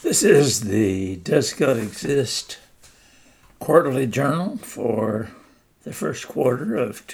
This is the Does God Exist quarterly journal for the first quarter of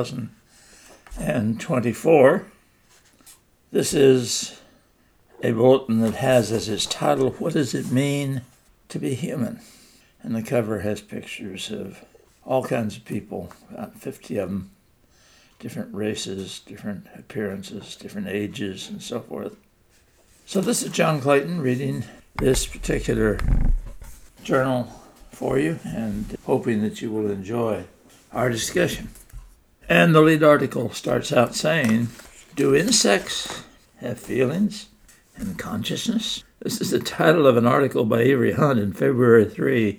2024. This is a bulletin that has as its title, What Does It Mean to Be Human? And the cover has pictures of all kinds of people, about 50 of them, different races, different appearances, different ages, and so forth. So this is John Clayton reading this particular journal for you and hoping that you will enjoy our discussion. And the lead article starts out saying, do insects have feelings and consciousness? This is the title of an article by Avery Hunt in February 3,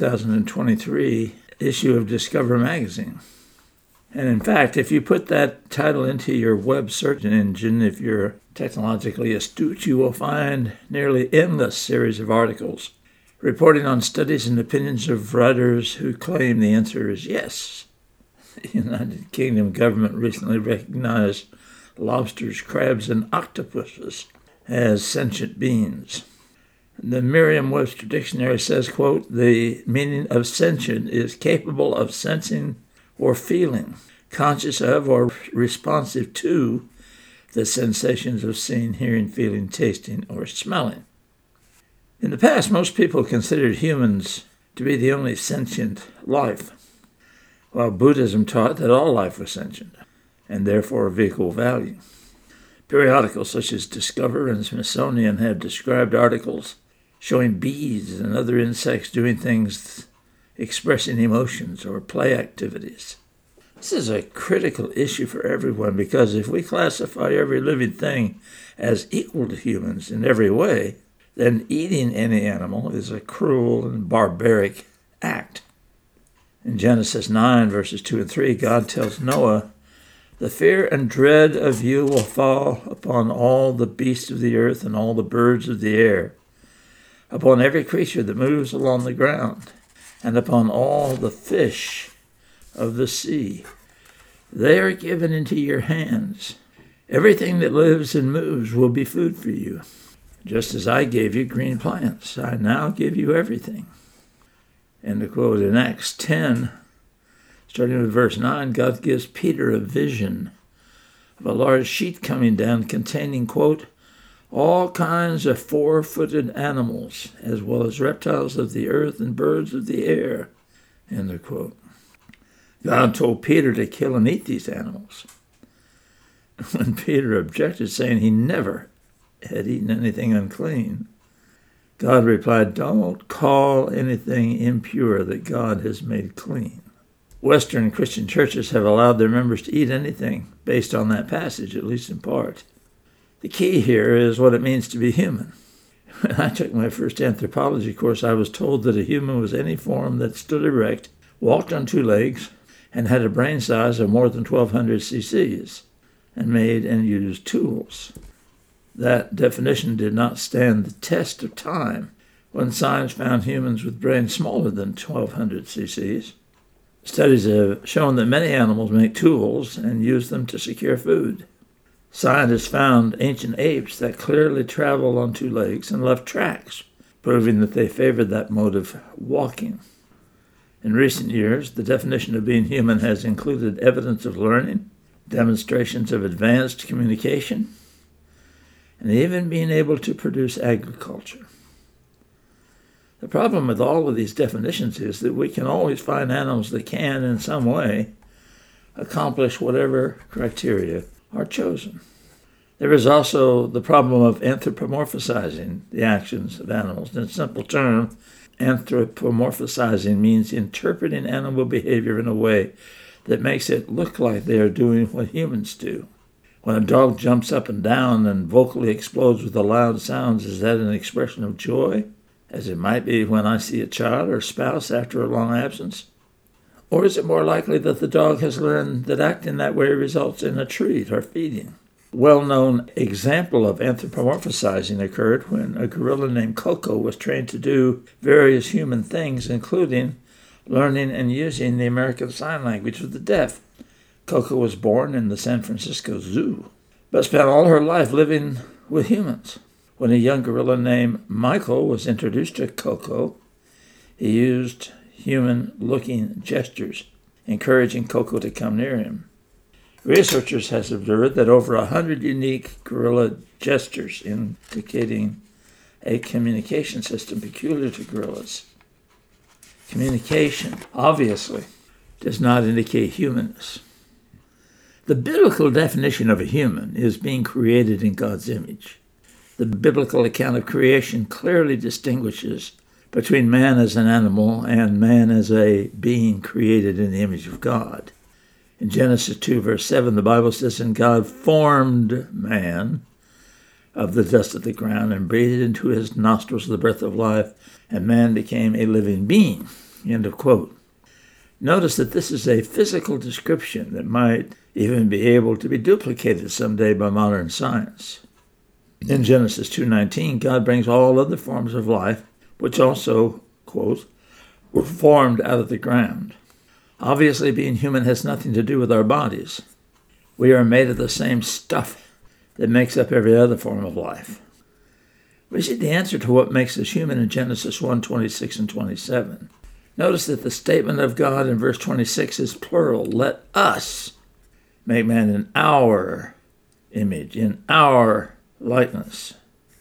2023 issue of Discover magazine. And in fact, if you put that title into your web search engine, if you're technologically astute, you will find nearly endless series of articles reporting on studies and opinions of writers who claim the answer is yes. The United Kingdom government recently recognized lobsters, crabs, and octopuses as sentient beings. The Merriam-Webster dictionary says, quote, the meaning of sentient is capable of sensing or feeling, conscious of or responsive to the sensations of seeing, hearing, feeling, tasting, or smelling. In the past, most people considered humans to be the only sentient life, while Buddhism taught that all life was sentient, and therefore of equal value. Periodicals such as Discover and Smithsonian have described articles showing bees and other insects doing things, expressing emotions or play activities. This is a critical issue for everyone because if we classify every living thing as equal to humans in every way, then eating any animal is a cruel and barbaric act. In Genesis 9, verses 2 and 3, God tells Noah, the fear and dread of you will fall upon all the beasts of the earth and all the birds of the air, upon every creature that moves along the ground, and upon all the fish of the sea. They are given into your hands. Everything that lives and moves will be food for you. Just as I gave you green plants, I now give you everything. End of quote. In Acts 10, starting with verse 9, God gives Peter a vision of a large sheet coming down containing, quote, all kinds of four-footed animals, as well as reptiles of the earth and birds of the air, end of quote. God told Peter to kill and eat these animals. When Peter objected, saying he never had eaten anything unclean, God replied, don't call anything impure that God has made clean. Western Christian churches have allowed their members to eat anything based on that passage, at least in part. The key here is what it means to be human. When I took my first anthropology course, I was told that a human was any form that stood erect, walked on two legs, and had a brain size of more than 1,200 cc's, and made and used tools. That definition did not stand the test of time when science found humans with brains smaller than 1,200 cc's. Studies have shown that many animals make tools and use them to secure food. Scientists found ancient apes that clearly traveled on two legs and left tracks, proving that they favored that mode of walking. In recent years, the definition of being human has included evidence of learning, demonstrations of advanced communication, and even being able to produce agriculture. The problem with all of these definitions is that we can always find animals that can, in some way, accomplish whatever criteria are chosen. There is also the problem of anthropomorphizing the actions of animals. In a simple term, anthropomorphizing means interpreting animal behavior in a way that makes it look like they are doing what humans do. When a dog jumps up and down and vocally explodes with the loud sounds, is that an expression of joy, as it might be when I see a child or spouse after a long absence? Or is it more likely that the dog has learned that acting that way results in a treat or feeding? A well-known example of anthropomorphizing occurred when a gorilla named Coco was trained to do various human things, including learning and using the American Sign Language of the deaf. Coco was born in the San Francisco Zoo, but spent all her life living with humans. When a young gorilla named Michael was introduced to Coco, he used human-looking gestures, encouraging Coco to come near him. Researchers have observed that over 100 unique gorilla gestures indicating a communication system peculiar to gorillas. Communication, obviously, does not indicate humanness. The biblical definition of a human is being created in God's image. The biblical account of creation clearly distinguishes between man as an animal and man as a being created in the image of God. In Genesis 2, verse 7, the Bible says, "And God formed man of the dust of the ground and breathed into his nostrils the breath of life, and man became a living being." End of quote. Notice that this is a physical description that might even be able to be duplicated someday by modern science. In Genesis 2:19, God brings all other forms of life, which also, quote, were formed out of the ground. Obviously, being human has nothing to do with our bodies. We are made of the same stuff that makes up every other form of life. We see the answer to what makes us human in Genesis 1:26 and 27. Notice that the statement of God in verse 26 is plural. Let us make man in our image, in our likeness.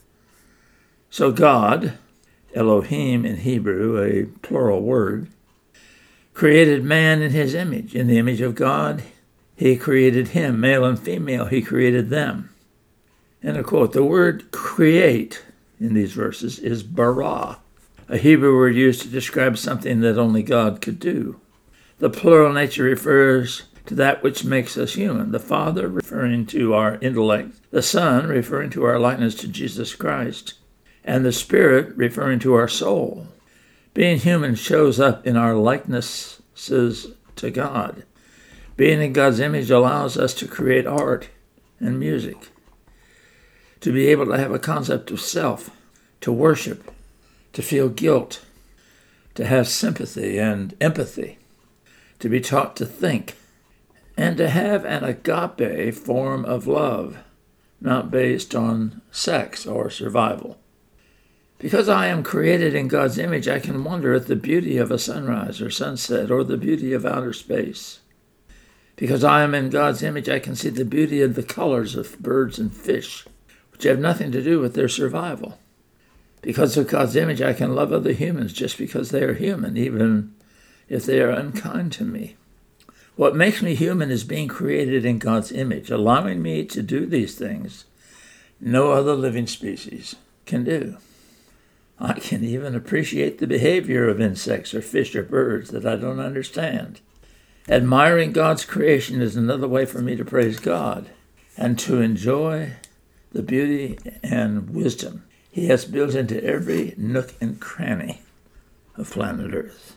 So God, Elohim in Hebrew, a plural word, created man in his image. In the image of God, he created him. Male and female, he created them. End of quote. The word create in these verses is bara, a Hebrew word used to describe something that only God could do. The plural nature refers to that which makes us human, the Father referring to our intellect, the Son referring to our likeness to Jesus Christ, and the Spirit referring to our soul. Being human shows up in our likenesses to God. Being in God's image allows us to create art and music, to be able to have a concept of self, to worship, to feel guilt, to have sympathy and empathy, to be taught to think, and to have an agape form of love, not based on sex or survival. Because I am created in God's image, I can wonder at the beauty of a sunrise or sunset or the beauty of outer space. Because I am in God's image, I can see the beauty of the colors of birds and fish, which have nothing to do with their survival. Because of God's image, I can love other humans just because they are human, even if they are unkind to me. What makes me human is being created in God's image, allowing me to do these things no other living species can do. I can even appreciate the behavior of insects or fish or birds that I don't understand. Admiring God's creation is another way for me to praise God and to enjoy the beauty and wisdom He has built into every nook and cranny of planet Earth.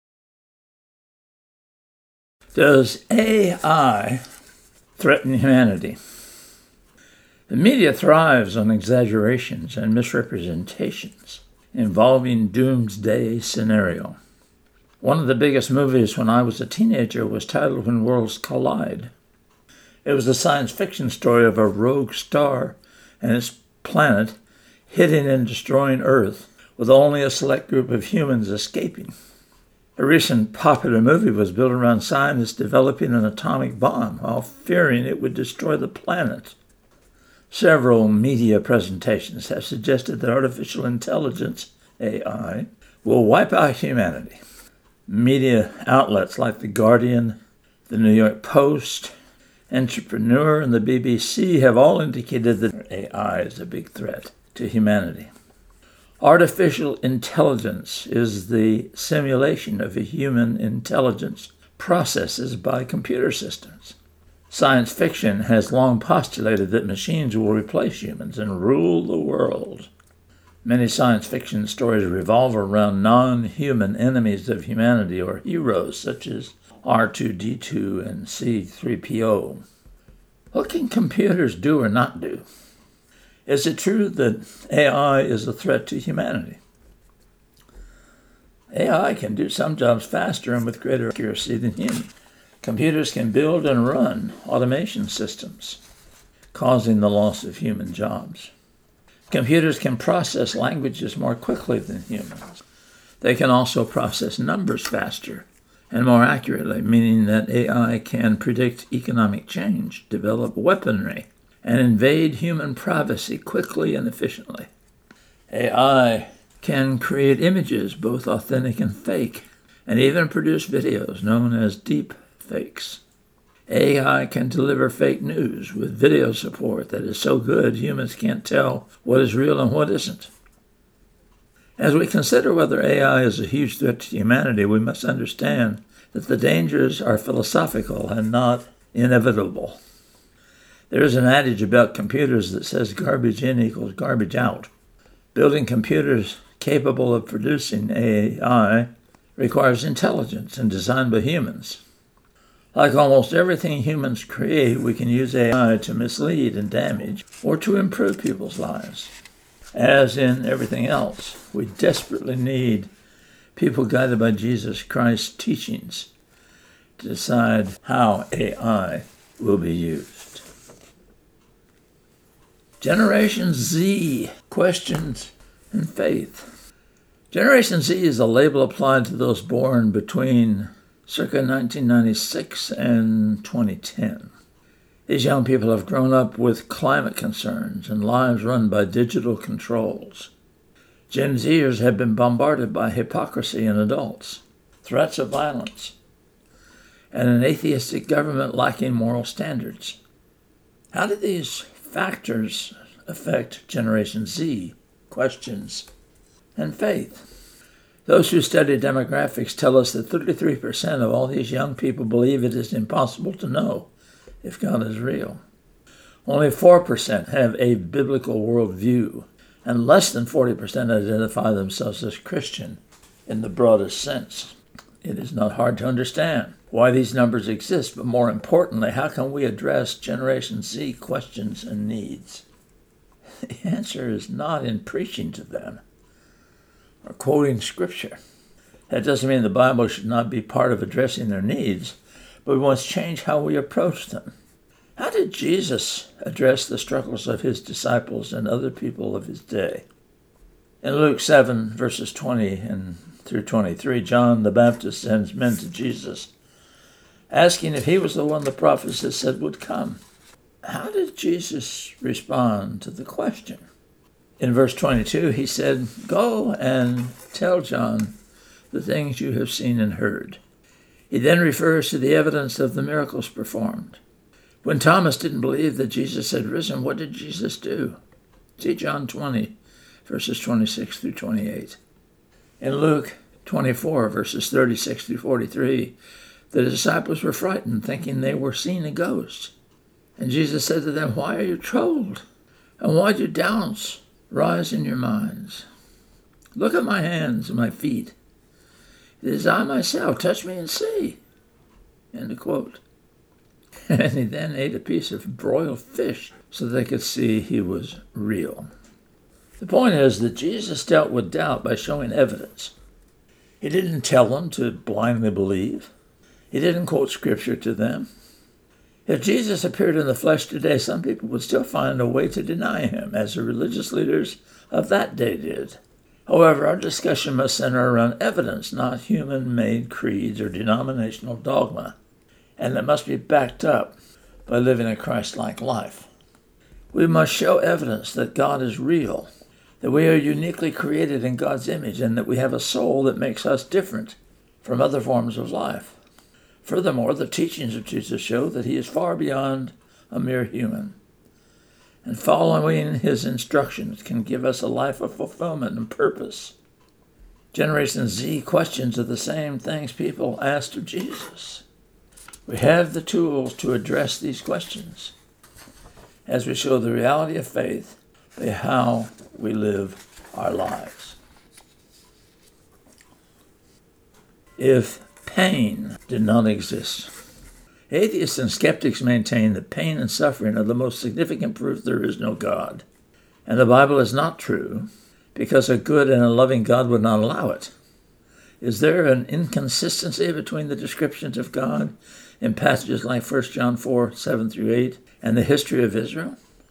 Does AI threaten humanity? The media thrives on exaggerations and misrepresentations involving doomsday scenario. One of the biggest movies when I was a teenager was titled When Worlds Collide. It was a science fiction story of a rogue star and its planet hitting and destroying Earth, with only a select group of humans escaping. A recent popular movie was built around scientists developing an atomic bomb while fearing it would destroy the planet. Several media presentations have suggested that artificial intelligence, AI, will wipe out humanity. Media outlets like The Guardian, The New York Post, Entrepreneur, and the BBC have all indicated that AI is a big threat to humanity. Artificial intelligence is the simulation of a human intelligence processes by computer systems. Science fiction has long postulated that machines will replace humans and rule the world. Many science fiction stories revolve around non-human enemies of humanity or heroes such as R2-D2 and C-3PO. What can computers do or not do? Is it true that AI is a threat to humanity? AI can do some jobs faster and with greater accuracy than humans. Computers can build and run automation systems, causing the loss of human jobs. Computers can process languages more quickly than humans. They can also process numbers faster and more accurately, meaning that AI can predict economic change, develop weaponry, and invade human privacy quickly and efficiently. AI can create images, both authentic and fake, and even produce videos known as deep fakes. AI can deliver fake news with video support that is so good humans can't tell what is real and what isn't. As we consider whether AI is a huge threat to humanity, we must understand that the dangers are philosophical and not inevitable. There is an adage about computers that says garbage in equals garbage out. Building computers capable of producing AI requires intelligence and designed by humans. Like almost everything humans create, we can use AI to mislead and damage or to improve people's lives. As in everything else, we desperately need people guided by Jesus Christ's teachings to decide how AI will be used. Generation Z, questions and faith. Generation Z is a label applied to those born between circa 1996 and 2010. These young people have grown up with climate concerns and lives run by digital controls. Gen Zers have been bombarded by hypocrisy in adults, threats of violence, and an atheistic government lacking moral standards. How do these factors affect Generation Z, questions, and faith? Those who study demographics tell us that 33% of all these young people believe it is impossible to know if God is real. Only 4% have a biblical worldview, and less than 40% identify themselves as Christian in the broadest sense. It is not hard to understand why these numbers exist, but more importantly, how can we address Generation Z questions and needs? The answer is not in preaching to them or quoting Scripture. That doesn't mean the Bible should not be part of addressing their needs, but we must change how we approach them. How did Jesus address the struggles of his disciples and other people of his day? In Luke 7, verses 20 and through 23, John the Baptist sends men to Jesus, asking if he was the one the prophets had said would come. How did Jesus respond to the question? In verse 22, he said, "Go and tell John the things you have seen and heard." He then refers to the evidence of the miracles performed. When Thomas didn't believe that Jesus had risen, what did Jesus do? See John 20, verses 26 through 28. In Luke 24, verses 36 through 43, the disciples were frightened, thinking they were seeing a ghost. And Jesus said to them, "Why are you troubled? And why do doubts rise in your minds? Look at my hands and my feet. It is I myself. Touch me and see." End of quote. And he then ate a piece of broiled fish so they could see he was real. The point is that Jesus dealt with doubt by showing evidence. He didn't tell them to blindly believe. He didn't quote Scripture to them. If Jesus appeared in the flesh today, some people would still find a way to deny him, as the religious leaders of that day did. However, our discussion must center around evidence, not human-made creeds or denominational dogma, and it must be backed up by living a Christ-like life. We must show evidence that God is real, that we are uniquely created in God's image, and that we have a soul that makes us different from other forms of life. Furthermore, the teachings of Jesus show that he is far beyond a mere human, and following his instructions can give us a life of fulfillment and purpose. Generation Z questions are the same things people asked of Jesus. We have the tools to address these questions as we show the reality of faith by how we live our lives. If pain did not exist, atheists and skeptics maintain that pain and suffering are the most significant proof there is no God, and the Bible is not true because a good and a loving God would not allow it. Is there an inconsistency between the descriptions of God in passages like 1 John 4, 7 through 8, and the history of Israel?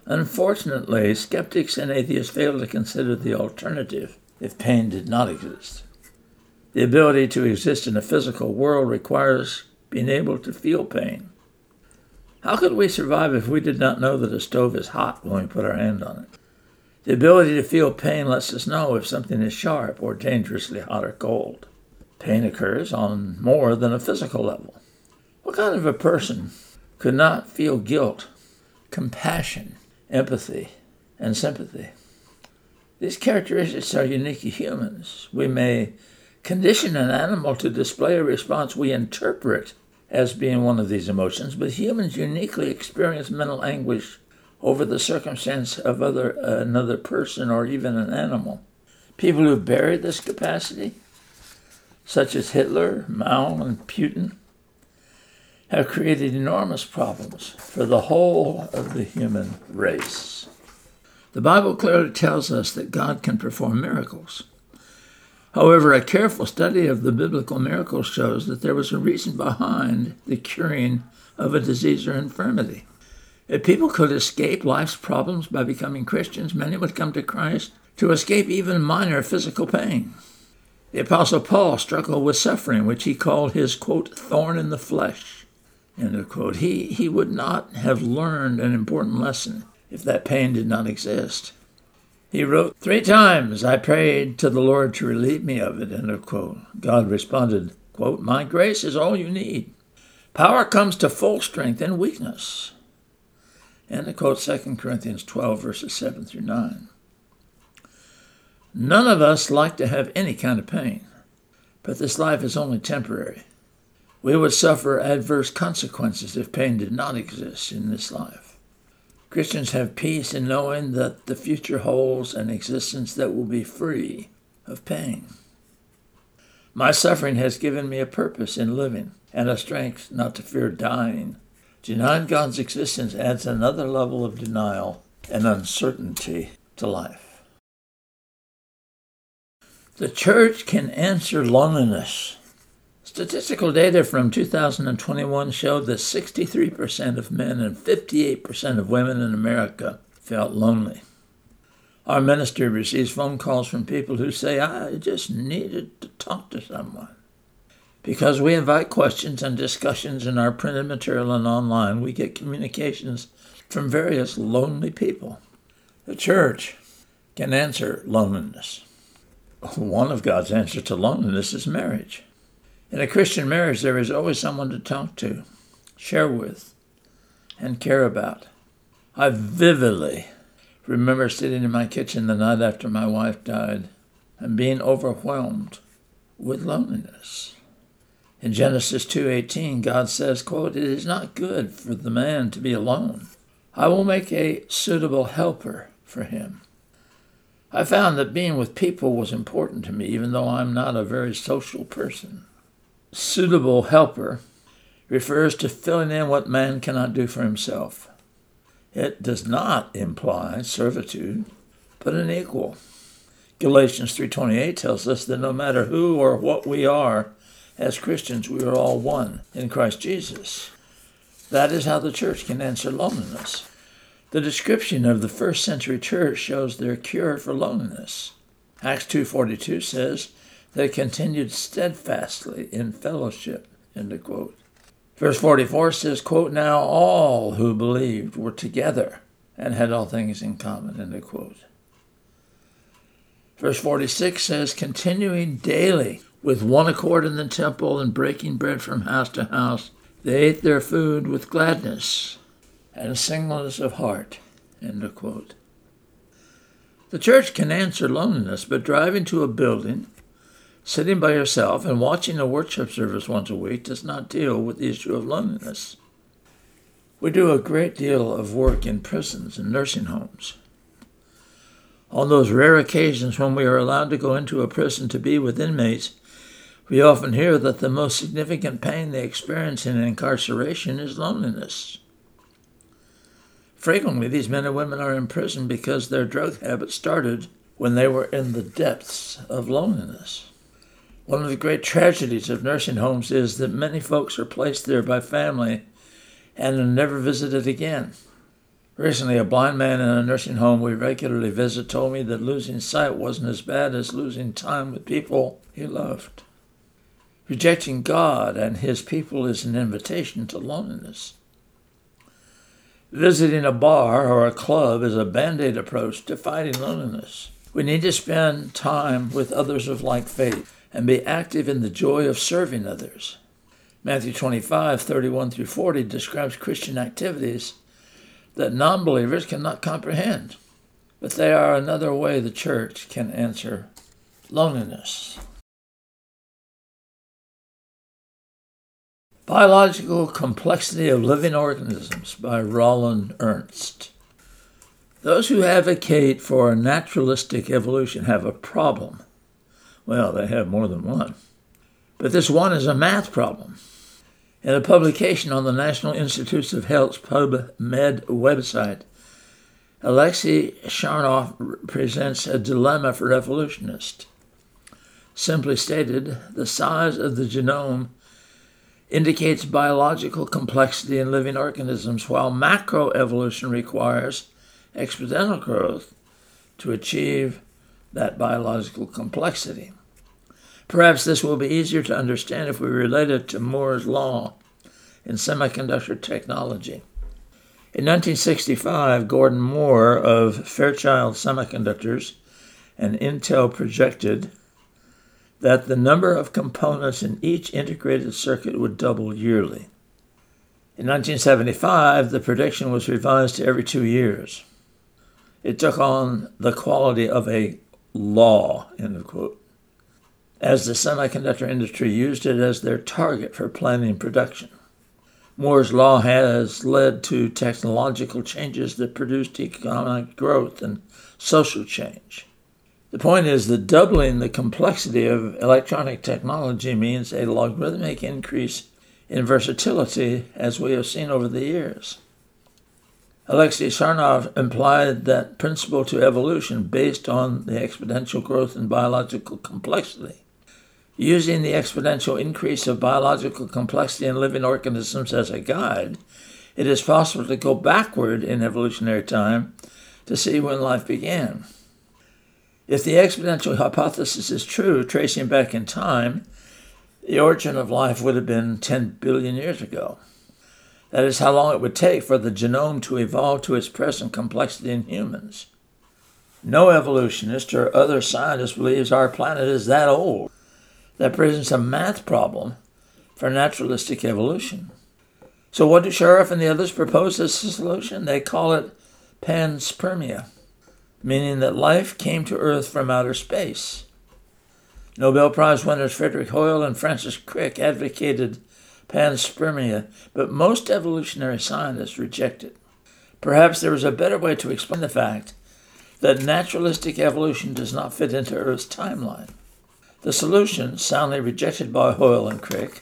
Unfortunately, skeptics and atheists fail to consider the alternative if pain did not exist. The ability to exist in a physical world requires being able to feel pain. How could we survive if we did not know that a stove is hot when we put our hand on it? The ability to feel pain lets us know if something is sharp or dangerously hot or cold. Pain occurs on more than a physical level. What kind of a person could not feel guilt, compassion, empathy, and sympathy? These characteristics are unique to humans. We may condition an animal to display a response we interpret as being one of these emotions, but humans uniquely experience mental anguish over the circumstance of another person or even an animal. People who buried this capacity, such as Hitler, Mao, and Putin, have created enormous problems for the whole of the human race. The Bible clearly tells us that God can perform miracles. However, a careful study of the biblical miracles shows that there was a reason behind the curing of a disease or infirmity. If people could escape life's problems by becoming Christians, many would come to Christ to escape even minor physical pain. The Apostle Paul struggled with suffering, which he called his, quote, thorn in the flesh, end of quote. He would not have learned an important lesson if that pain did not exist. He wrote, 3 times I prayed to the Lord to relieve me of it, end of quote. God responded, quote, my grace is all you need. Power comes to full strength in weakness. End of quote, 2 Corinthians 12, verses 7 through 9. None of us like to have any kind of pain, but this life is only temporary. We would suffer adverse consequences if pain did not exist in this life. Christians have peace in knowing that the future holds an existence that will be free of pain. My suffering has given me a purpose in living and a strength not to fear dying. Denying God's existence adds another level of denial and uncertainty to life. The church can answer loneliness. Statistical data from 2021 showed that 63% of men and 58% of women in America felt lonely. Our ministry receives phone calls from people who say, I just needed to talk to someone. Because we invite questions and discussions in our printed material and online, we get communications from various lonely people. The church can answer loneliness. One of God's answers to loneliness is marriage. In a Christian marriage, there is always someone to talk to, share with, and care about. I vividly remember sitting in my kitchen the night after my wife died and being overwhelmed with loneliness. In Genesis 2:18, God says, quote, it is not good for the man to be alone. I will make a suitable helper for him. I found that being with people was important to me, even though I'm not a very social person. Suitable helper refers to filling in what man cannot do for himself. It does not imply servitude, but an equal. Galatians 3:28 tells us that no matter who or what we are, as Christians, we are all one in Christ Jesus. That is how the church can answer loneliness. The description of the first century church shows their cure for loneliness. Acts 2:42 says, they continued steadfastly in fellowship, end of quote. Verse 44 says, quote, now all who believed were together and had all things in common, end of quote. Verse 46 says, continuing daily with one accord in the temple and breaking bread from house to house, they ate their food with gladness and singleness of heart, end of quote. The church can answer loneliness, but driving to a building, sitting by yourself and watching a worship service once a week does not deal with the issue of loneliness. We do a great deal of work in prisons and nursing homes. On those rare occasions when we are allowed to go into a prison to be with inmates, we often hear that the most significant pain they experience in incarceration is loneliness. Frequently, these men and women are in prison because their drug habit started when they were in the depths of loneliness. One of the great tragedies of nursing homes is that many folks are placed there by family and are never visited again. Recently, a blind man in a nursing home we regularly visit told me that losing sight wasn't as bad as losing time with people he loved. Rejecting God and his people is an invitation to loneliness. Visiting a bar or a club is a band-aid approach to fighting loneliness. We need to spend time with others of like faith and be active in the joy of serving others. Matthew 25:31-40 describes Christian activities that non-believers cannot comprehend, but they are another way the church can answer loneliness. Biological Complexity of Living Organisms by Roland Ernst. Those who advocate for a naturalistic evolution have a problem. Well, they have more than one. But this one is a math problem. In a publication on the National Institutes of Health's PubMed website, Alexei Charnov presents a dilemma for evolutionists. Simply stated, the size of the genome indicates biological complexity in living organisms, while macroevolution requires exponential growth to achieve that biological complexity. Perhaps this will be easier to understand if we relate it to Moore's law in semiconductor technology. In 1965, Gordon Moore of Fairchild Semiconductors and Intel projected that the number of components in each integrated circuit would double yearly. In 1975, the prediction was revised to every 2 years. It took on the quality of a law, end of quote, as the semiconductor industry used it as their target for planning production. Moore's law has led to technological changes that produced economic growth and social change. The point is that doubling the complexity of electronic technology means a logarithmic increase in versatility, as we have seen over the years. Alexei Charnov implied that principle to evolution based on the exponential growth in biological complexity. Using the exponential increase of biological complexity in living organisms as a guide, it is possible to go backward in evolutionary time to see when life began. If the exponential hypothesis is true, tracing back in time, the origin of life would have been 10 billion years ago. That is how long it would take for the genome to evolve to its present complexity in humans. No evolutionist or other scientist believes our planet is that old. That presents a math problem for naturalistic evolution. So what do Charnov and the others propose as a solution? They call it panspermia, meaning that life came to Earth from outer space. Nobel Prize winners Frederick Hoyle and Francis Crick advocated panspermia, but most evolutionary scientists reject it. Perhaps there is a better way to explain the fact that naturalistic evolution does not fit into Earth's timeline. The solution, soundly rejected by Hoyle and Crick,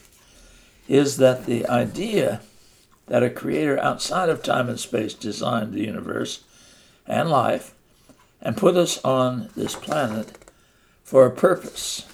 is that the idea that a creator outside of time and space designed the universe and life and put us on this planet for a purpose.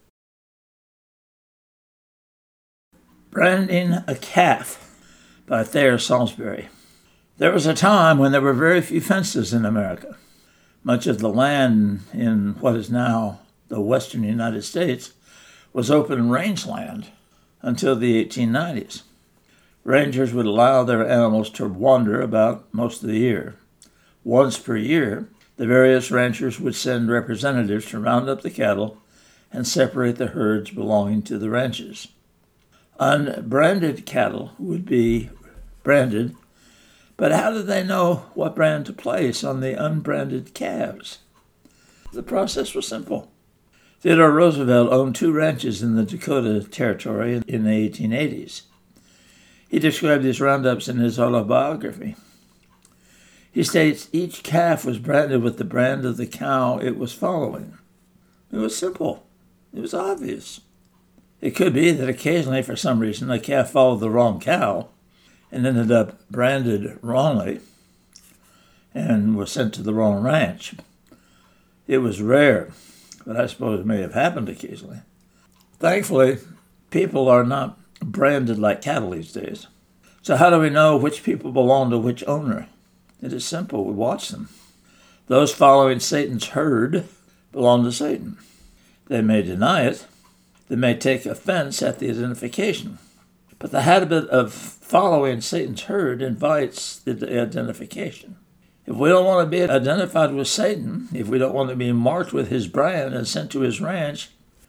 Branding a Calf by Thayer Salisbury. There was a time when there were very few fences in America. Much of the land in what is now the western United States was open rangeland until the 1890s. Rangers would allow their animals to wander about most of the year. Once per year, the various ranchers would send representatives to round up the cattle and separate the herds belonging to the ranches. Unbranded cattle would be branded, but how did they know what brand to place on the unbranded calves? The process was simple. Theodore Roosevelt owned 2 ranches in the Dakota Territory in the 1880s. He described his roundups in his autobiography. He states each calf was branded with the brand of the cow it was following. It was simple. It was obvious. It could be that occasionally, for some reason, a calf followed the wrong cow and ended up branded wrongly and was sent to the wrong ranch. It was rare, but I suppose it may have happened occasionally. Thankfully, people are not branded like cattle these days. So how do we know which people belong to which owner? It is simple. We watch them. Those following Satan's herd belong to Satan. They may deny it. They may take offense at the identification. But the habit of following Satan's herd invites the identification. If we don't want to be identified with Satan, if we don't want to be marked with his brand and sent to his ranch,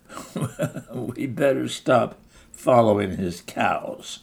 we better stop following his cows.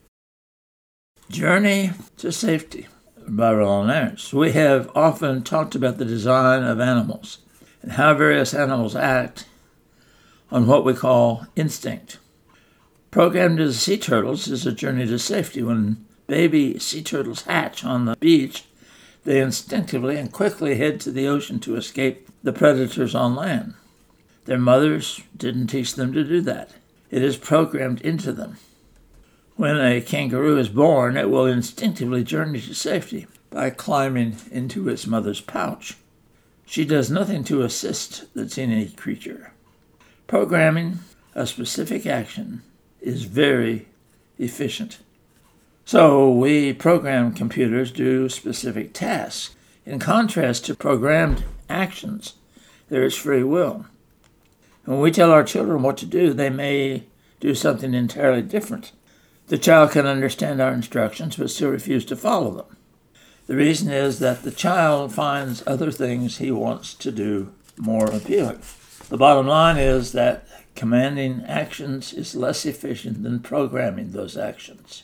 Journey to Safety by Roland Ernst. We have often talked about the design of animals and how various animals act on what we call instinct. Programmed as sea turtles is a journey to safety. When baby sea turtles hatch on the beach, they instinctively and quickly head to the ocean to escape the predators on land. Their mothers didn't teach them to do that. It is programmed into them. When a kangaroo is born, it will instinctively journey to safety by climbing into its mother's pouch. She does nothing to assist the teenage creature. Programming a specific action is very efficient. So we program computers to do specific tasks. In contrast to programmed actions, there is free will. When we tell our children what to do, they may do something entirely different. The child can understand our instructions but still refuse to follow them. The reason is that the child finds other things he wants to do more appealing. The bottom line is that commanding actions is less efficient than programming those actions.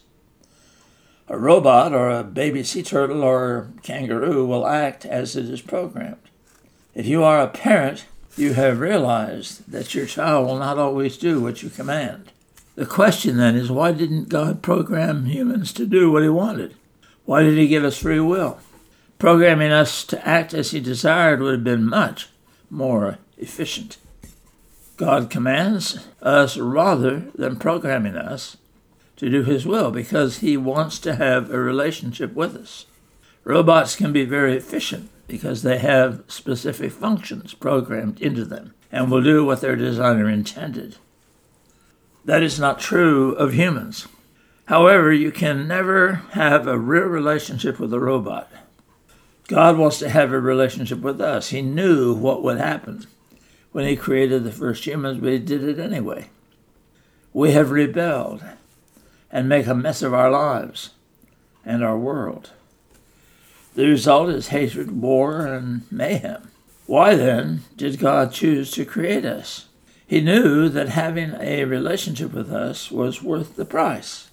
A robot or a baby sea turtle or kangaroo will act as it is programmed. If you are a parent, you have realized that your child will not always do what you command. The question then is, why didn't God program humans to do what he wanted? Why did he give us free will? Programming us to act as he desired would have been much more efficient. God commands us rather than programming us to do his will because he wants to have a relationship with us. Robots can be very efficient because they have specific functions programmed into them and will do what their designer intended. That is not true of humans. However, you can never have a real relationship with a robot. God wants to have a relationship with us. He knew what would happen when he created the first humans, but he did it anyway. We have rebelled and make a mess of our lives and our world. The result is hatred, war, and mayhem. Why then did God choose to create us? He knew that having a relationship with us was worth the price.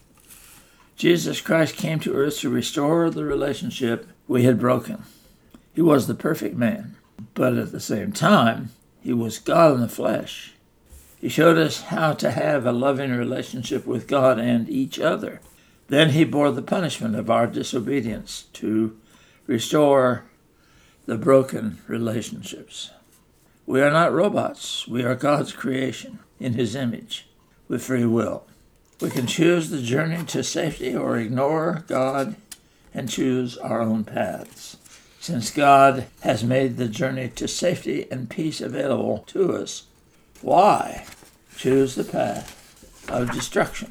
Jesus Christ came to earth to restore the relationship we had broken. He was the perfect man, but at the same time, he was God in the flesh. He showed us how to have a loving relationship with God and each other. Then he bore the punishment of our disobedience to restore the broken relationships. We are not robots. We are God's creation in his image with free will. We can choose the journey to safety or ignore God and choose our own paths. Since God has made the journey to safety and peace available to us, why choose the path of destruction?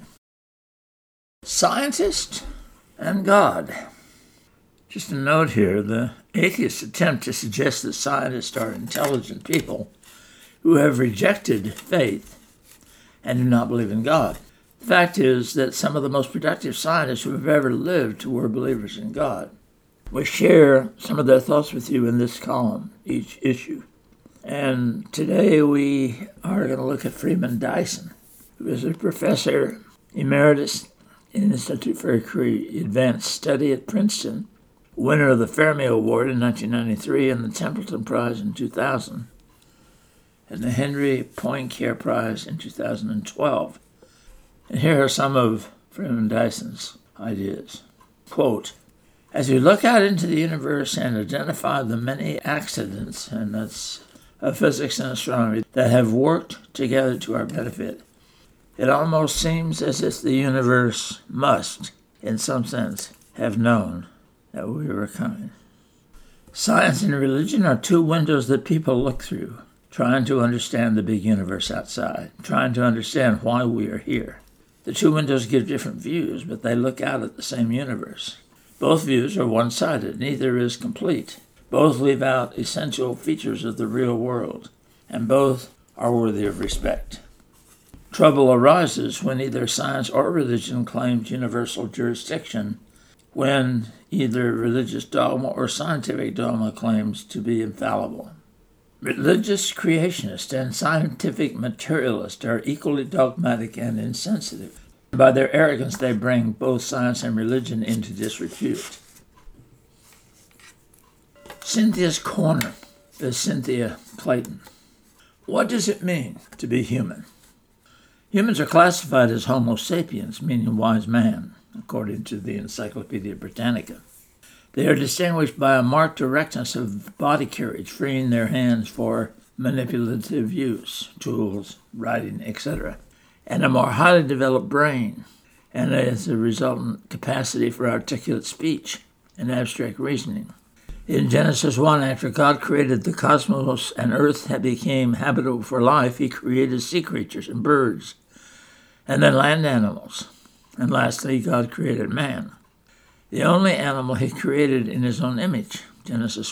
Scientist and God. Just a note here, the atheists attempt to suggest that scientists are intelligent people who have rejected faith and do not believe in God. The fact is that some of the most productive scientists who have ever lived were believers in God. We share some of their thoughts with you in this column, each issue. And today we are going to look at Freeman Dyson, who is a professor emeritus in the Institute for Advanced Study at Princeton, winner of the Fermi Award in 1993 and the Templeton Prize in 2000, and the Henry Poincare Prize in 2012. And here are some of Freeman Dyson's ideas. Quote, as we look out into the universe and identify the many accidents, and that's of physics and astronomy, that have worked together to our benefit, it almost seems as if the universe must, in some sense, have known that we were coming. Science and religion are two windows that people look through, trying to understand the big universe outside, trying to understand why we are here. The two windows give different views, but they look out at the same universe. Both views are one-sided. Neither is complete. Both leave out essential features of the real world, and both are worthy of respect. Trouble arises when either science or religion claims universal jurisdiction, when either religious dogma or scientific dogma claims to be infallible. Religious creationists and scientific materialists are equally dogmatic and insensitive. By their arrogance, they bring both science and religion into disrepute. Cynthia's Corner is Cynthia Clayton. What does it mean to be human? Humans are classified as Homo sapiens, meaning wise man, according to the Encyclopedia Britannica. They are distinguished by a marked erectness of body carriage, freeing their hands for manipulative use, tools, writing, etc., and a more highly developed brain, and as a resultant capacity for articulate speech and abstract reasoning. In Genesis 1, after God created the cosmos and earth became habitable for life, he created sea creatures and birds, and then land animals. And lastly, God created man, the only animal he created in his own image, Genesis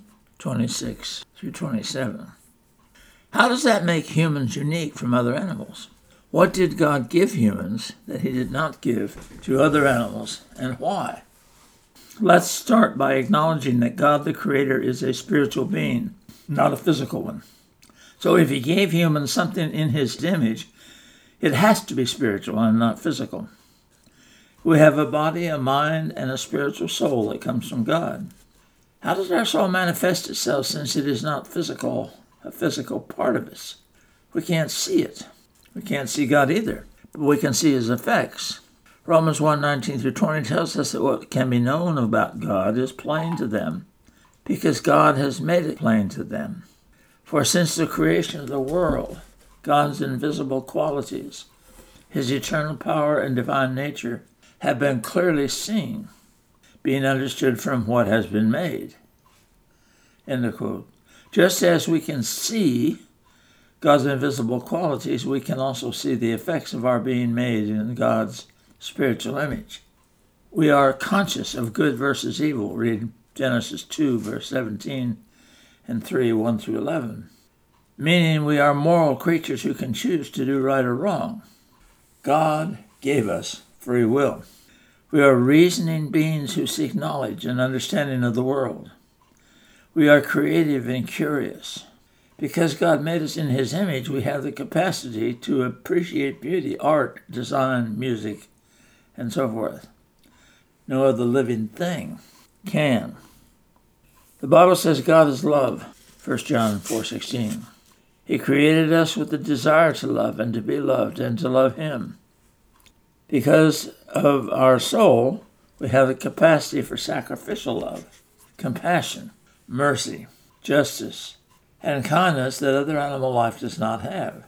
1:26 through 27. How does that make humans unique from other animals? What did God give humans that he did not give to other animals, and why? Let's start by acknowledging that God the Creator is a spiritual being, not a physical one. So if he gave humans something in his image, it has to be spiritual and not physical. We have a body, a mind, and a spiritual soul that comes from God. How does our soul manifest itself since it is not a physical part of us? We can't see it. We can't see God either, but we can see his effects. Romans 1:19 through 20 tells us that what can be known about God is plain to them, because God has made it plain to them. For since the creation of the world, God's invisible qualities, his eternal power and divine nature, have been clearly seen, being understood from what has been made. End of quote. Just as we can see God's invisible qualities, we can also see the effects of our being made in God's spiritual image. We are conscious of good versus evil. Read Genesis 2, verse 17 and 3:1 through 11. Meaning we are moral creatures who can choose to do right or wrong. God gave us free will. We are reasoning beings who seek knowledge and understanding of the world. We are creative and curious. Because God made us in his image, we have the capacity to appreciate beauty, art, design, music, and so forth. No other living thing can. The Bible says God is love, 1 John 4:16. He created us with the desire to love and to be loved and to love him. Because of our soul, we have the capacity for sacrificial love, compassion, mercy, justice, and kindness that other animal life does not have.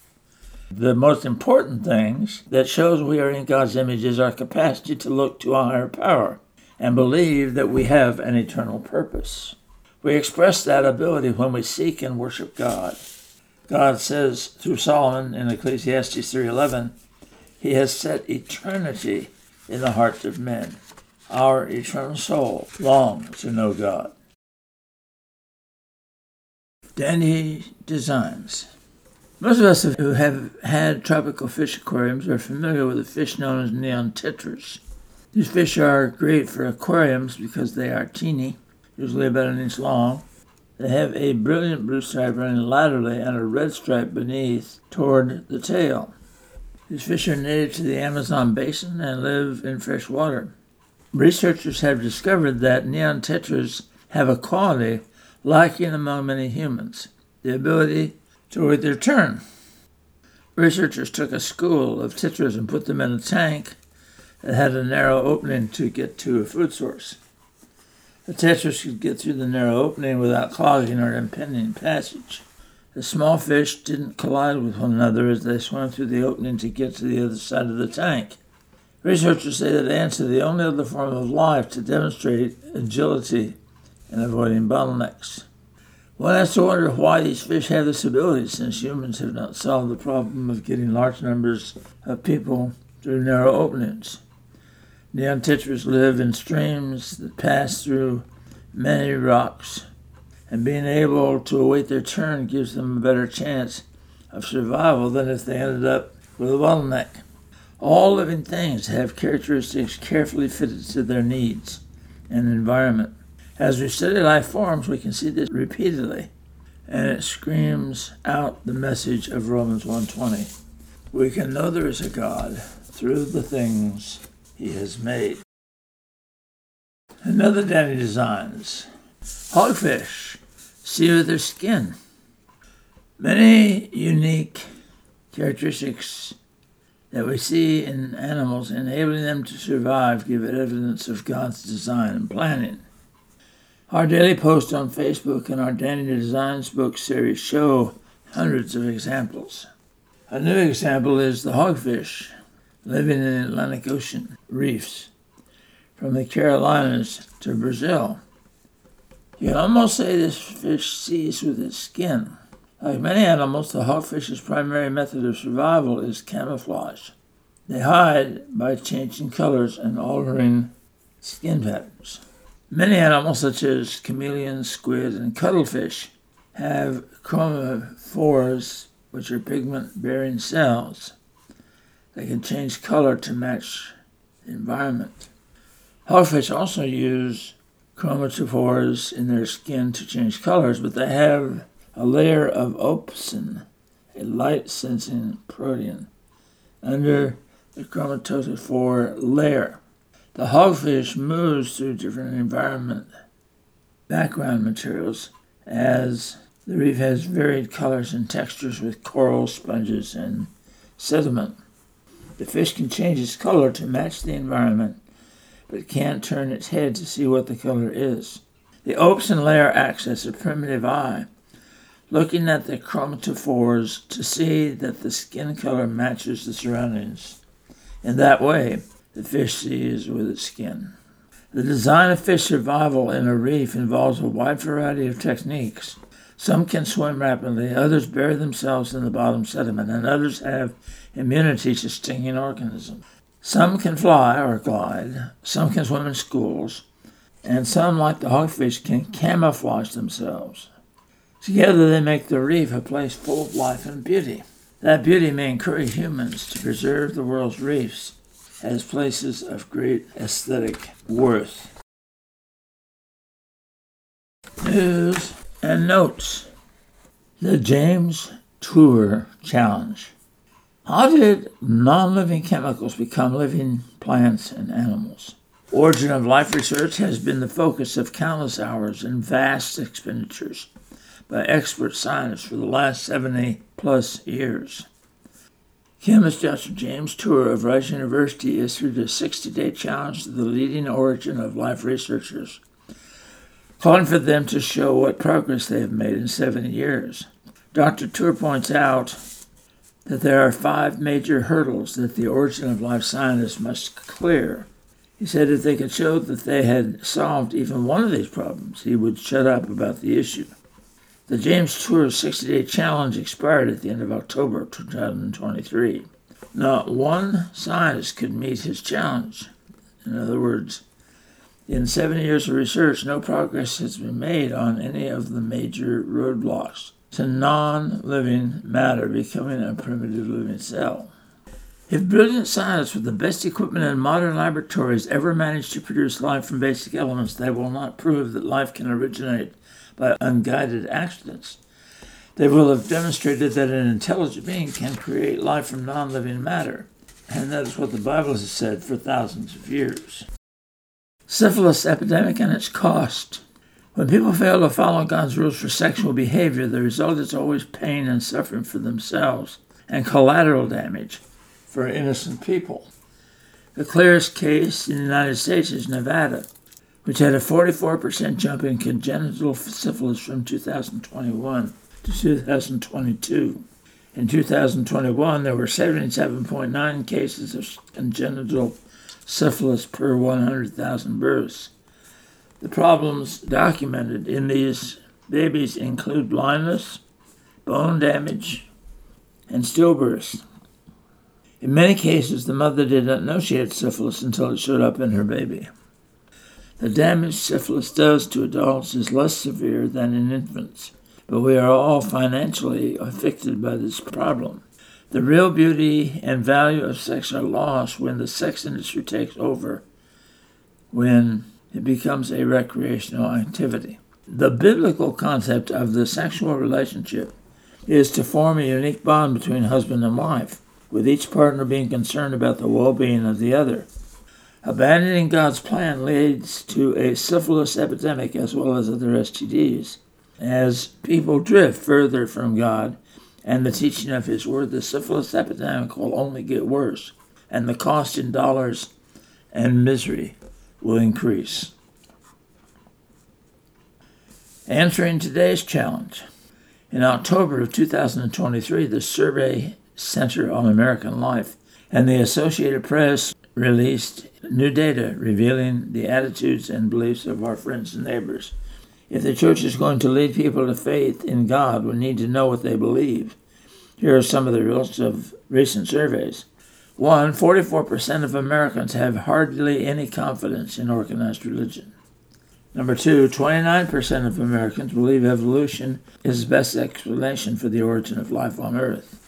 The most important things that shows we are in God's image is our capacity to look to a higher power and believe that we have an eternal purpose. We express that ability when we seek and worship God. God says through Solomon in Ecclesiastes 3:11, he has set eternity in the hearts of men. Our eternal soul longs to know God. Dandy Designs. Most of us who have had tropical fish aquariums are familiar with a fish known as neon tetras. These fish are great for aquariums because they are teeny, usually about an inch long. They have a brilliant blue stripe running laterally and a red stripe beneath toward the tail. These fish are native to the Amazon basin and live in fresh water. Researchers have discovered that neon tetras have a quality lacking among many humans, the ability to wait their turn. Researchers took a school of tetras and put them in a tank that had a narrow opening to get to a food source. The tetras could get through the narrow opening without clogging or impeding passage. The small fish didn't collide with one another as they swam through the opening to get to the other side of the tank. Researchers say that ants are the only other form of life to demonstrate agility and avoiding bottlenecks. One has to wonder why these fish have this ability, since humans have not solved the problem of getting large numbers of people through narrow openings. Neon tetras live in streams that pass through many rocks, and being able to await their turn gives them a better chance of survival than if they ended up with a bottleneck. All living things have characteristics carefully fitted to their needs and environment. As we study life forms, we can see this repeatedly, and it screams out the message of Romans 1:20. We can know there is a God through the things he has made. Another Danny Designs. Hogfish see with their skin. Many unique characteristics that we see in animals enabling them to survive give it evidence of God's design and planning. Our daily posts on Facebook and our Danny Designs book series show hundreds of examples. A new example is the hogfish living in the Atlantic Ocean reefs, from the Carolinas to Brazil. You can almost say this fish sees with its skin. Like many animals, the hogfish's primary method of survival is camouflage. They hide by changing colors and altering skin patterns. Many animals, such as chameleons, squid, and cuttlefish, have chromophores, which are pigment-bearing cells. They can change color to match the environment. Hogfish also use chromatophores in their skin to change colors, but they have a layer of opsin, a light-sensing protein, under the chromatophore layer. The hogfish moves through different background materials, as the reef has varied colors and textures with coral, sponges, and sediment. The fish can change its color to match the environment, but can't turn its head to see what the color is. The opsin layer acts as a primitive eye, looking at the chromatophores to see that the skin color matches the surroundings. In that way, the fish sees with its skin. The design of fish survival in a reef involves a wide variety of techniques. Some can swim rapidly, others bury themselves in the bottom sediment, and others have immunity to stinging organisms. Some can fly or glide, some can swim in schools, and some, like the hogfish, can camouflage themselves. Together they make the reef a place full of life and beauty. That beauty may encourage humans to preserve the world's reefs as places of great aesthetic worth. News and notes. The James Tour Challenge. How did non-living chemicals become living plants and animals? Origin of life research has been the focus of countless hours and vast expenditures by expert scientists for the last 70-plus years. Chemist Dr. James Tour of Rice University issued a 60-day challenge to the leading origin of life researchers, calling for them to show what progress they have made in 70 years. Dr. Tour points out that there are 5 major hurdles that the origin of life scientists must clear. He said if they could show that they had solved even one of these problems, he would shut up about the issue. The James Tour 60-day challenge expired at the end of October 2023. Not one scientist could meet his challenge. In other words, in 70 years of research, no progress has been made on any of the major roadblocks to non-living matter becoming a primitive living cell. If brilliant scientists with the best equipment in modern laboratories ever manage to produce life from basic elements, they will not prove that life can originate by unguided accidents. They will have demonstrated that an intelligent being can create life from non-living matter, and that is what the Bible has said for thousands of years. Syphilis epidemic and its cost. When people fail to follow God's rules for sexual behavior, the result is always pain and suffering for themselves and collateral damage for innocent people. The clearest case in the United States is Nevada, which had a 44% jump in congenital syphilis from 2021 to 2022. In 2021, there were 77.9 cases of congenital syphilis per 100,000 births. The problems documented in these babies include blindness, bone damage, and stillbirths. In many cases, the mother did not know she had syphilis until it showed up in her baby. The damage syphilis does to adults is less severe than in infants, but we are all financially affected by this problem. The real beauty and value of sex are lost when the sex industry takes over, when it becomes a recreational activity. The biblical concept of the sexual relationship is to form a unique bond between husband and wife, with each partner being concerned about the well-being of the other. Abandoning God's plan leads to a syphilis epidemic as well as other STDs. As people drift further from God and the teaching of His Word, the syphilis epidemic will only get worse, and the cost in dollars and misery will increase. Answering today's challenge. In October of 2023, the Survey Center on American Life and the Associated Press released new data revealing the attitudes and beliefs of our friends and neighbors. If the church is going to lead people to faith in God, we need to know what they believe. Here are some of the results of recent surveys. 1, 44% of Americans have hardly any confidence in organized religion. Number 2, 29% of Americans believe evolution is the best explanation for the origin of life on Earth.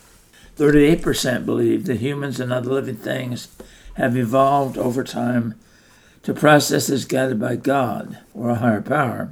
38% believe that humans and other living things have evolved over time to processes guided by God or a higher power.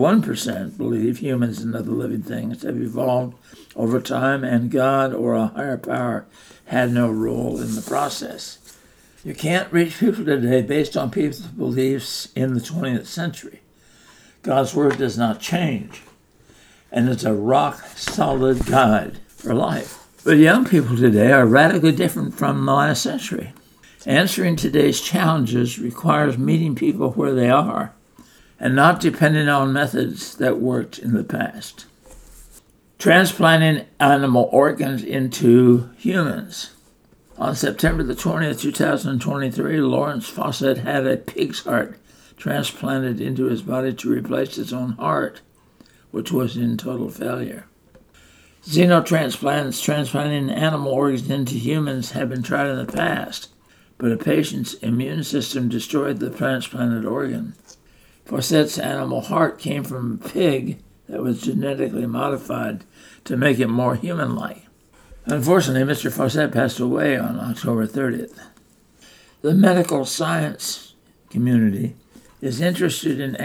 31% believe humans and other living things have evolved over time and God or a higher power had no role in the process. You can't reach people today based on people's beliefs in the 20th century. God's Word does not change, and it's a rock-solid guide for life. But young people today are radically different from the last century. Answering today's challenges requires meeting people where they are and not depending on methods that worked in the past. Transplanting animal organs into humans. On September the 20th, 2023, Lawrence Fawcett had a pig's heart transplanted into his body to replace his own heart, which was in total failure. Xenotransplants, transplanting animal organs into humans, have been tried in the past, but a patient's immune system destroyed the transplanted organ. Fawcett's animal heart came from a pig that was genetically modified to make it more human-like. Unfortunately, Mr. Fawcett passed away on October 30th. The medical science community is interested in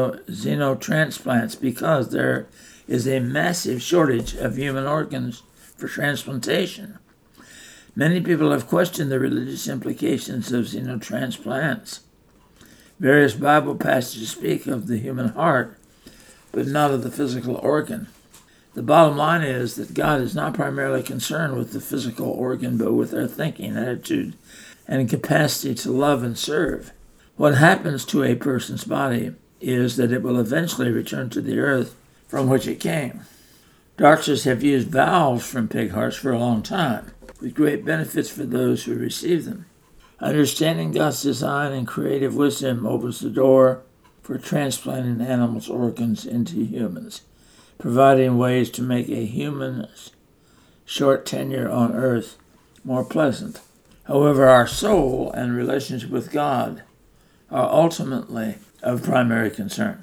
xenotransplants because there is a massive shortage of human organs for transplantation. Many people have questioned the religious implications of xenotransplants. Various Bible passages speak of the human heart, but not of the physical organ. The bottom line is that God is not primarily concerned with the physical organ, but with our thinking, attitude, and capacity to love and serve. What happens to a person's body is that it will eventually return to the earth from which it came. Doctors have used valves from pig hearts for a long time, with great benefits for those who receive them. Understanding God's design and creative wisdom opens the door for transplanting animals' organs into humans, providing ways to make a human's short tenure on earth more pleasant. However, our soul and relationship with God are ultimately of primary concern.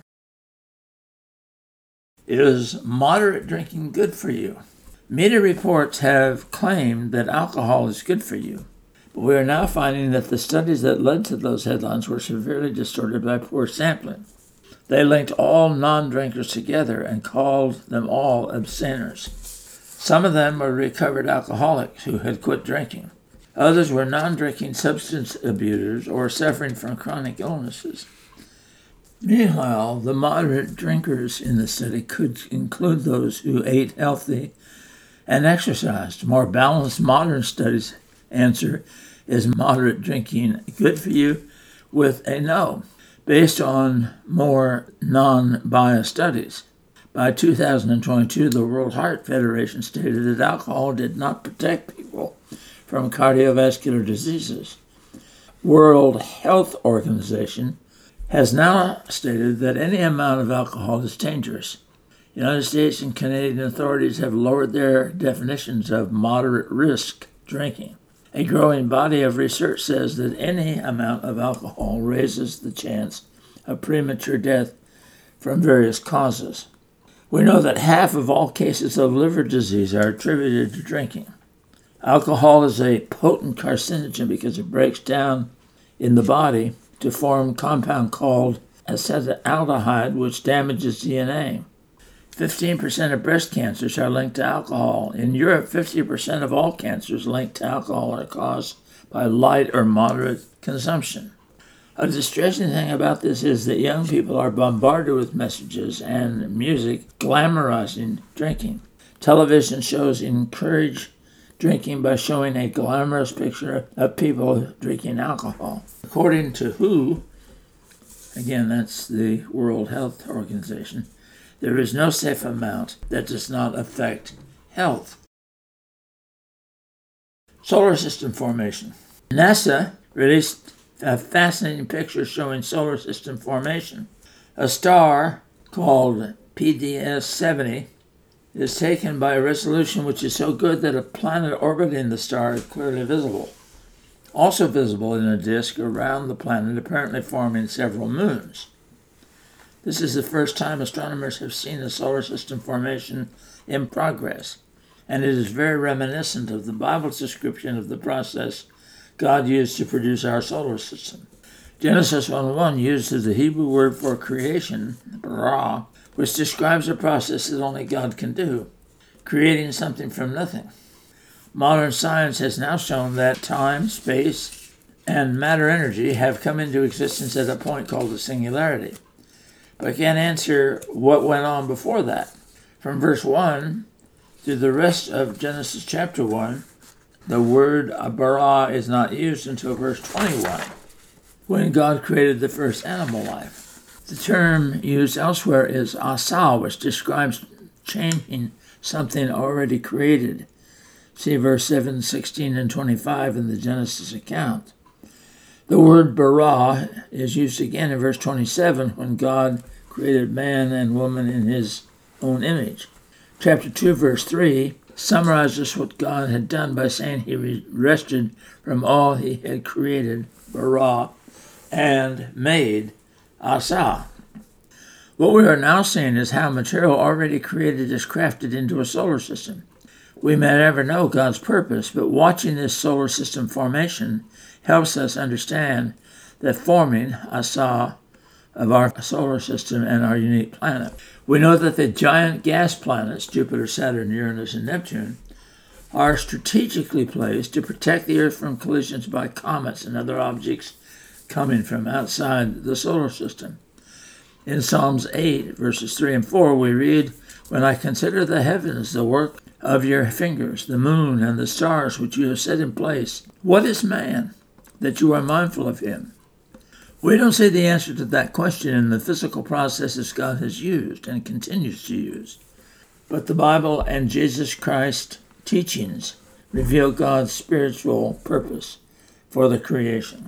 Is moderate drinking good for you? Media reports have claimed that alcohol is good for you, but we are now finding that the studies that led to those headlines were severely distorted by poor sampling. They linked all non-drinkers together and called them all abstainers. Some of them were recovered alcoholics who had quit drinking. Others were non-drinking substance abusers or suffering from chronic illnesses. Meanwhile, the moderate drinkers in the study could include those who ate healthy and exercised. More balanced modern studies answer, is moderate drinking good for you, with a no, based on more non-biased studies. By 2022, the World Heart Federation stated that alcohol did not protect people from cardiovascular diseases. World Health Organization has now stated that any amount of alcohol is dangerous. United States and Canadian authorities have lowered their definitions of moderate risk drinking. A growing body of research says that any amount of alcohol raises the chance of premature death from various causes. We know that half of all cases of liver disease are attributed to drinking. Alcohol is a potent carcinogen because it breaks down in the body to form a compound called acetaldehyde, which damages DNA. 15% of breast cancers are linked to alcohol. In Europe, 50% of all cancers linked to alcohol are caused by light or moderate consumption. A distressing thing about this is that young people are bombarded with messages and music glamorizing drinking. Television shows encourage drinking by showing a glamorous picture of people drinking alcohol. According to WHO, again, that's the World Health Organization, there is no safe amount that does not affect health. Solar system formation. NASA released a fascinating picture showing solar system formation. A star called PDS 70 is taken by a resolution which is so good that a planet orbiting the star is clearly visible. Also visible in a disk around the planet, apparently forming several moons. This is the first time astronomers have seen a solar system formation in progress, and it is very reminiscent of the Bible's description of the process God used to produce our solar system. Genesis 1:1 uses the Hebrew word for creation, bara, which describes a process that only God can do, creating something from nothing. Modern science has now shown that time, space, and matter energy have come into existence at a point called the singularity. But I can't answer what went on before that. From verse 1 to the rest of Genesis chapter 1, the word bara is not used until verse 21, when God created the first animal life. The term used elsewhere is asa, which describes changing something already created. See verse 7, 16, and 25 in the Genesis account. The word bara is used again in verse 27 when God created man and woman in his own image. Chapter 2, verse 3 summarizes what God had done by saying he rested from all he had created, bara, and made, asa. What we are now seeing is how material already created is crafted into a solar system. We may never know God's purpose, but watching this solar system formation helps us understand the forming, asa, of our solar system and our unique planet. We know that the giant gas planets, Jupiter, Saturn, Uranus, and Neptune, are strategically placed to protect the Earth from collisions by comets and other objects coming from outside the solar system. In Psalms 8, verses 3 and 4, we read, "When I consider the heavens, the work of your fingers, the moon and the stars which you have set in place, what is man, that you are mindful of him?" We don't see the answer to that question in the physical processes God has used and continues to use. But the Bible and Jesus Christ's teachings reveal God's spiritual purpose for the creation.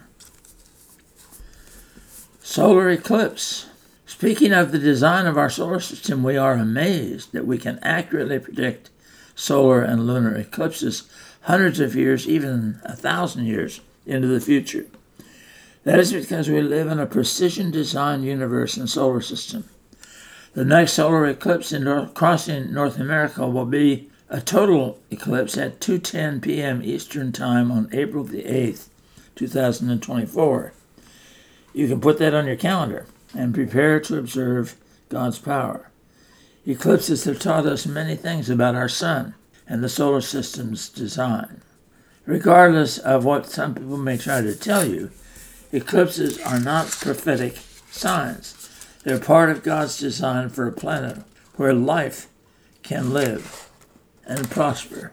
Solar eclipse. Speaking of the design of our solar system, we are amazed that we can accurately predict solar and lunar eclipses hundreds of years, even 1,000 years into the future. That is because we live in a precision-designed universe and solar system. The next solar eclipse crossing North America will be a total eclipse at 2:10 p.m. Eastern Time on April the 8th, 2024. You can put that on your calendar and prepare to observe God's power. Eclipses have taught us many things about our sun and the solar system's design. Regardless of what some people may try to tell you, eclipses are not prophetic signs. They're part of God's design for a planet where life can live and prosper.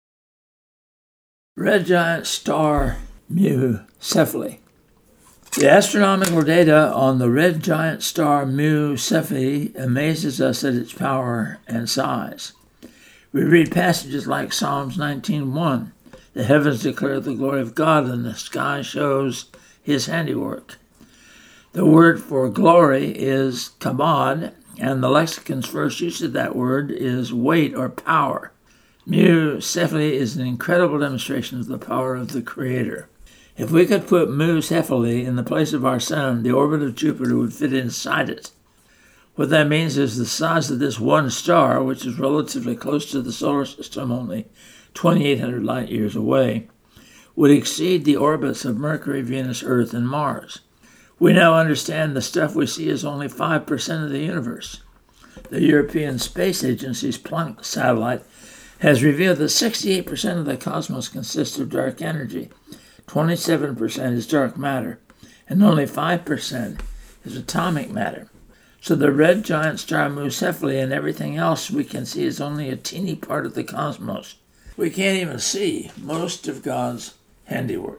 Red giant star Mu Cephei. The astronomical data on the red giant star Mu Cephei amazes us at its power and size. We read passages like Psalms 19:1. The heavens declare the glory of God, and the sky shows his handiwork. The word for glory is kabod, and the lexicon's first use of that word is weight or power. Mu Cephali is an incredible demonstration of the power of the Creator. If we could put Mu Cephali in the place of our sun, the orbit of Jupiter would fit inside it. What that means is the size of this one star, which is relatively close to the solar system, only 2,800 light years away, would exceed the orbits of Mercury, Venus, Earth, and Mars. We now understand the stuff we see is only 5% of the universe. The European Space Agency's Planck satellite has revealed that 68% of the cosmos consists of dark energy, 27% is dark matter, and only 5% is atomic matter. So the red giant star Mu Cephali and everything else we can see is only a teeny part of the cosmos. We can't even see most of God's handiwork.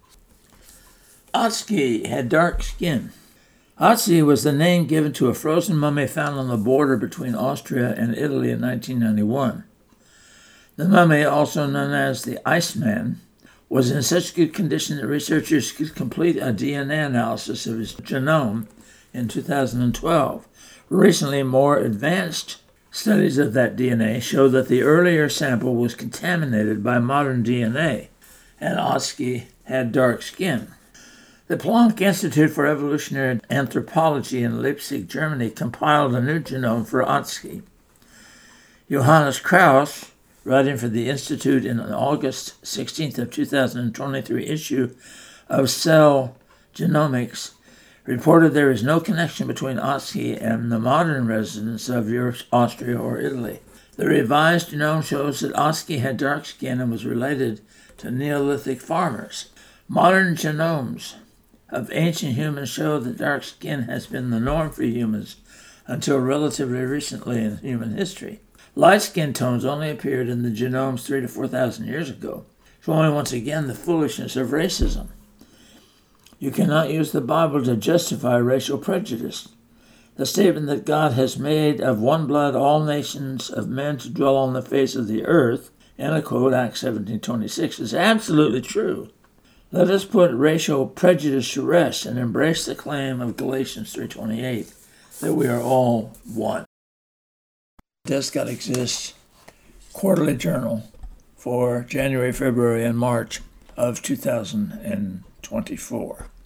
Otzi had dark skin. Otzi was the name given to a frozen mummy found on the border between Austria and Italy in 1991. The mummy, also known as the Iceman, was in such good condition that researchers could complete a DNA analysis of his genome in 2012. Recently, more advanced studies of that DNA show that the earlier sample was contaminated by modern DNA, and Otzi had dark skin. The Planck Institute for Evolutionary Anthropology in Leipzig, Germany, compiled a new genome for Otzi. Johannes Krauss, writing for the Institute in an August 16th of 2023 issue of Cell Genomics, reported there is no connection between Otzi and the modern residents of Europe, Austria, or Italy. The revised genome shows that Otzi had dark skin and was related to Neolithic farmers. Modern genomes of ancient humans show that dark skin has been the norm for humans until relatively recently in human history. Light skin tones only appeared in the genomes 3,000 to 4,000 years ago, showing once again the foolishness of racism. You cannot use the Bible to justify racial prejudice. The statement that God has made of one blood all nations of men to dwell on the face of the earth, and I quote Acts 17:26, is absolutely true. Let us put racial prejudice to rest and embrace the claim of Galatians 3:28 that we are all one. Does God Exist quarterly journal for January, February, and March of 2024.